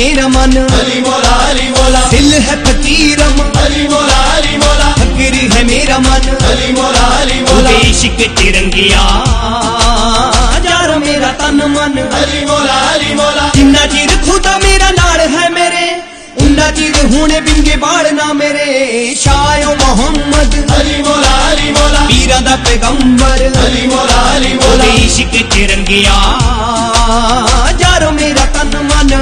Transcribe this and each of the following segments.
मेरा मन, अली मौला अली मौला। दिल है फकीर अली मौला अली मौला। फकीर है मेरा मन, अली मौला अली मौला। इश्क तिरंगिया यार मेरा तन मन, अली मौला अली मौला। जिन्ना चिर खुदा मेरा नाल है मेरे, उन्ना चिर हुणे बिंगे बाड़ ना मेरे। शायो मोहम्मद अली मौला अली मौला। पीरा दा पैगंबर अली मौला अली मौला। इश्क तिरंगिया यारो मेरा तन मन।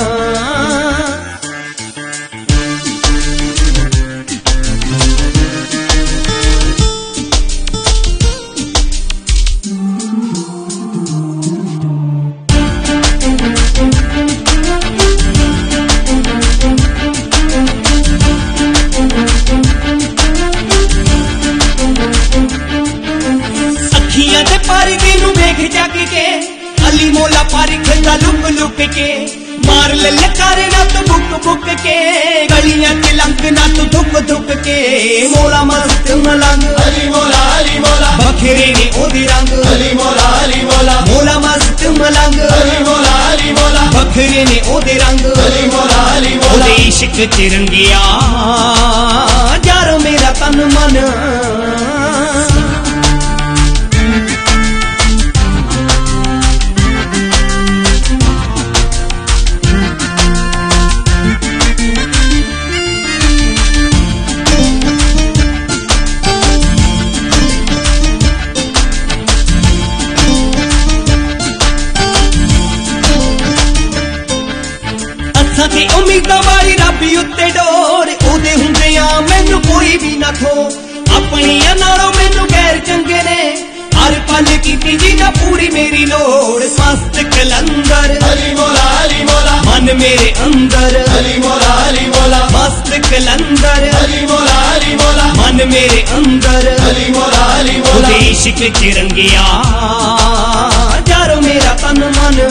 अखियां ते पारी तेनू वेख जग के, अली मौला पारी खेला लुक लुक के। मार ले लकारे ना तो बुक बुक के, गलियां के लंक ना तो धुक धुक के। मौला मस्त मलंग अली मौला अली मौला। बखेरे ने ओदी रंग अली मौला अली मौला। मौला मस्त मलंग अली मौला अली मौला। बखेरे ने ओदे रंग अली मौला अली मौला। इश्क तिरंगिया यारो मेरा तन मन। ते उम्मीदा वाली रब उत्ते डोर, ओदे हुंदियां मैनू कोई भी ना खो। अपनियां नालों मैनू गैर चंगे ने, हर पल कीती जी ना पूरी मेरी लोड़। मस्त कलंदर अली मौला अली मौला। मन मेरे अंदर अली मौला अली मौला। मस्त कलंदर अली मौला अली मौला। मन मेरे अंदर अली मौला अली मौला। इश्क तिरंगिया यारो मेरा तन मन।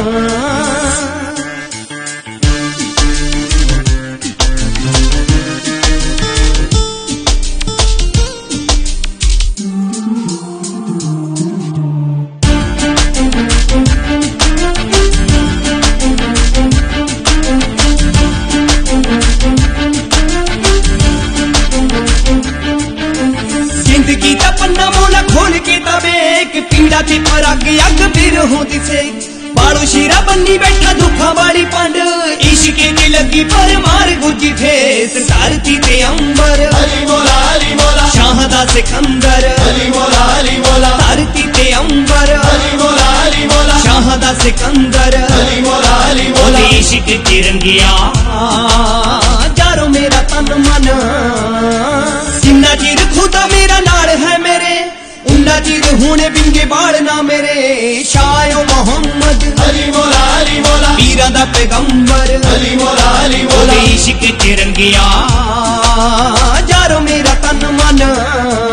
जिंदगी दा पन्ना मौला खोल के तवेक, पीड़ा ते पराग अग फिर होंदी से। बाड़ो शीरा बन्नी बैठा दुखा वाली पंड, इश्के की लगी पर मार गुजी थे। धरती ते अंबर अली मौला अली मौला। शाहदा सिकंदर अली मौला अली मौला। धरती ते अंबर अली मौला अली मौला। शाहदा सिकंदर अली मौला अली मौला। इश्क तिरंगिया यारो मेरा तन मन। जिन्ना चिर खुदा मेरा नाल है मेरे, उन्ना चिर हुणे बिंगे बाड़ ना मेरे। शायो मोहम्मद अली मौला अली मौला। पीरा दा पैगंबर अली मौला अली मौला। इश्क तिरंगिया यारो मेरा तन मन।